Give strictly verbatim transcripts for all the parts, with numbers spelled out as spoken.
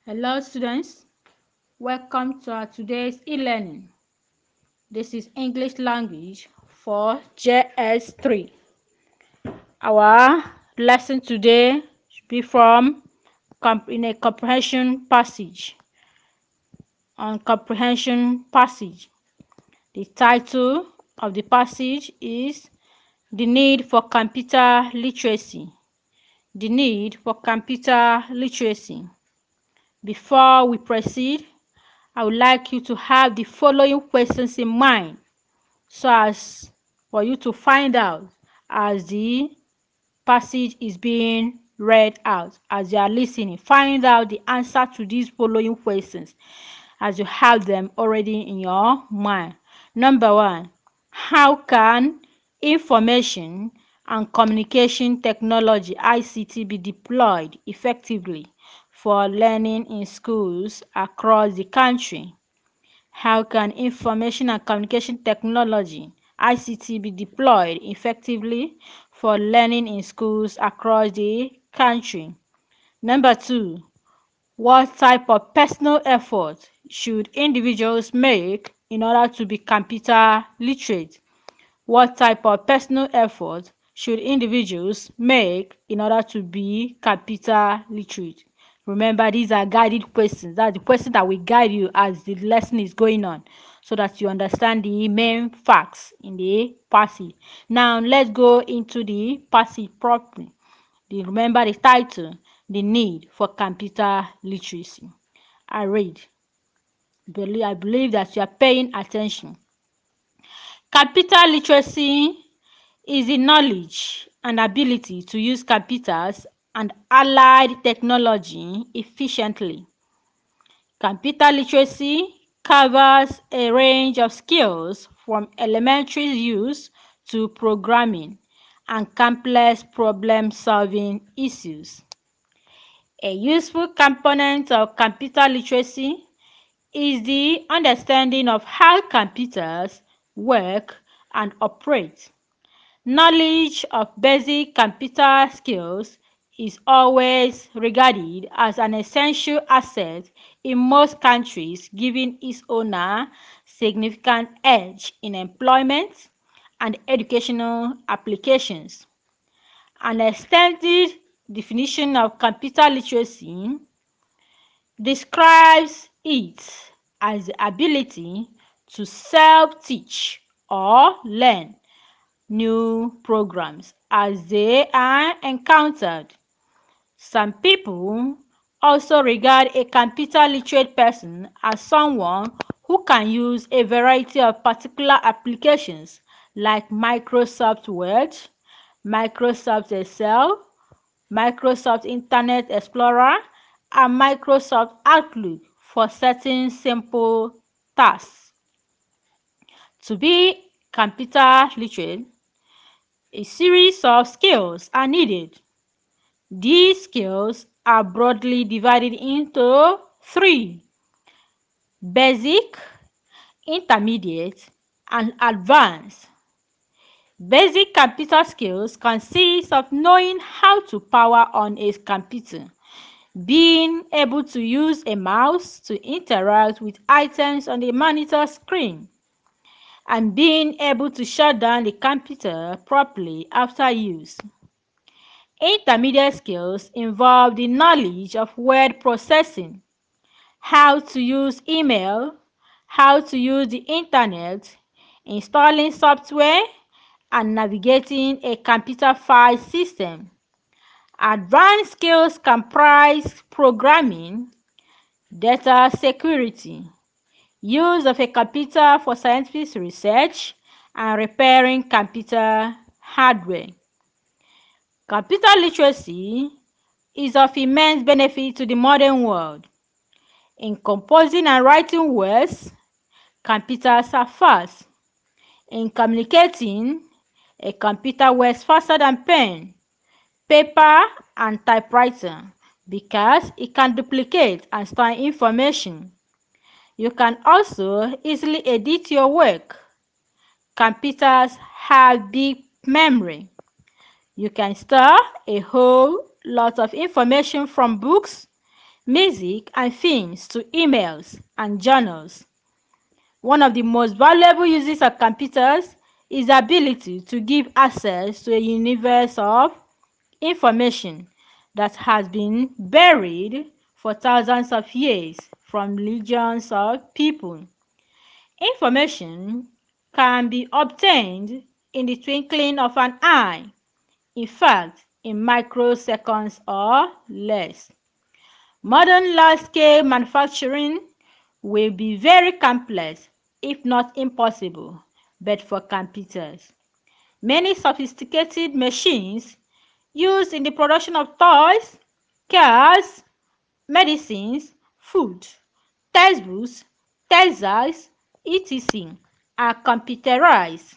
Hello students, welcome to our today's e-learning. This is English language for J S three. Our lesson today should be from in a comprehension passage on comprehension passage. The title of the passage is The Need for Computer Literacy. The Need for Computer Literacy. Before we proceed, I would like you to have the following questions in mind so as for you to find out as the passage is being read out, as you are listening. Find out the answer to these following questions as you have them already in your mind. Number one, how can information and communication technology I C T be deployed effectively for learning in schools across the country? How can information and communication technology I C T be deployed effectively for learning in schools across the country? Number two, what type of personal effort should individuals make in order to be computer literate? What type of personal effort should individuals make in order to be computer literate? Remember, these are guided questions. That's the question that will guide you as the lesson is going on so that you understand the main facts in the passage. Now, let's go into the passage properly. Remember the title, The Need for Computer Literacy. I read. I believe that you are paying attention. Computer literacy is the knowledge and ability to use computers and allied technology efficiently. Computer literacy covers a range of skills from elementary use to programming and complex problem-solving issues. A useful component of computer literacy is the understanding of how computers work and operate. Knowledge of basic computer skills is always regarded as an essential asset in most countries, giving its owner significant edge in employment and educational applications. An extended definition of computer literacy describes it as the ability to self-teach or learn new programs as they are encountered. Some people also regard a computer literate person as someone who can use a variety of particular applications like Microsoft Word, Microsoft Excel, Microsoft Internet Explorer, and Microsoft Outlook for certain simple tasks. To be computer literate, a series of skills are needed. These skills are broadly divided into three: basic, intermediate, and advanced. Basic computer skills consist of knowing how to power on a computer, being able to use a mouse to interact with items on the monitor screen, and being able to shut down the computer properly after use. Intermediate skills involve the knowledge of word processing, how to use email, how to use the internet, installing software, and navigating a computer file system. Advanced skills comprise programming, data security, use of a computer for scientific research, and repairing computer hardware. Computer literacy is of immense benefit to the modern world. In composing and writing words, computers are fast. In communicating, a computer works faster than pen, paper, and typewriter because it can duplicate and store information. You can also easily edit your work. Computers have big memory. You can store a whole lot of information from books, music, and films to emails and journals. One of the most valuable uses of computers is the ability to give access to a universe of information that has been buried for thousands of years from legions of people. Information can be obtained in the twinkling of an eye, in fact, in microseconds or less. Modern large-scale manufacturing will be very complex, if not impossible, but for computers. Many sophisticated machines used in the production of toys, cars, medicines, food, textbooks, textiles, et cetera are computerized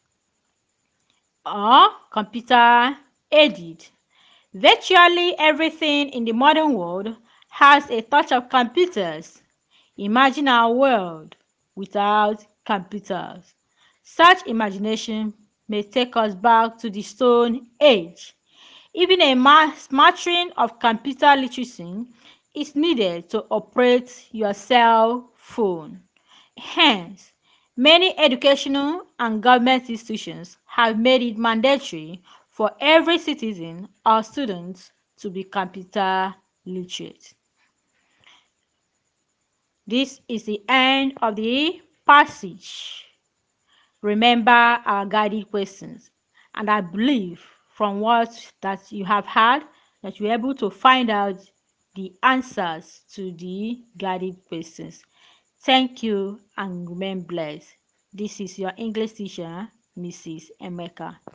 or computer-aided. Virtually everything in the modern world has a touch of computers. Imagine our world without computers. Such imagination may take us back to the Stone Age. Even a smattering of computer literacy is needed to operate your cell phone. Hence, many educational and government institutions have made it mandatory for every citizen or student to be computer literate. This is the end of the passage. Remember our guided questions, and I believe from what that you have had that you're able to find out the answers to the guided questions. Thank you and remain blessed. This is your English teacher, Missus Emeka.